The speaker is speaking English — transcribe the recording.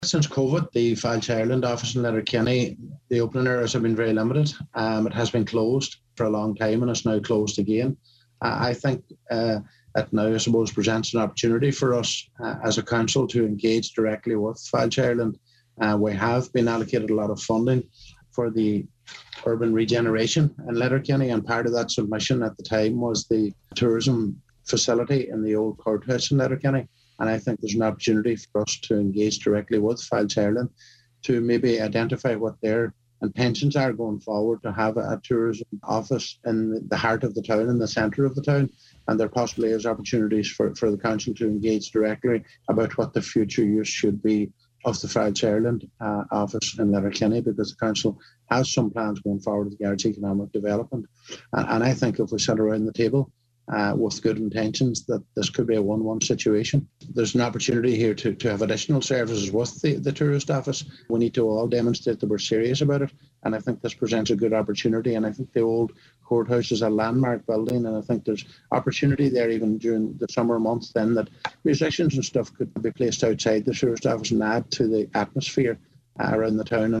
Since COVID, the Fáilte Ireland office in Letterkenny, the opening hours have been very limited. It has been closed for a long time and it's now closed again. I think that now, I suppose, presents an opportunity for us as a council to engage directly with Fáilte Ireland. We have been allocated a lot of funding for the urban regeneration in Letterkenny, and part of that submission at the time was the tourism facility in the old courthouse in Letterkenny. And I think there's an opportunity for us to engage directly with Fáilte Ireland to maybe identify what their intentions are going forward, to have a tourism office in the heart of the town, in the centre of the town. And there possibly is opportunities for the council to engage directly about what the future use should be of the Fáilte Ireland office in Letterkenny, because the council has some plans going forward with regards to economic development. And I think if we sit around the table with good intentions, that this could be a 1-1 situation. There's an opportunity here to have additional services with the tourist office. We need to all demonstrate that we're serious about it, and I think this presents a good opportunity. And I think the old courthouse is a landmark building, and I think there's opportunity there even during the summer months then that musicians and stuff could be placed outside the tourist office and add to the atmosphere around the town.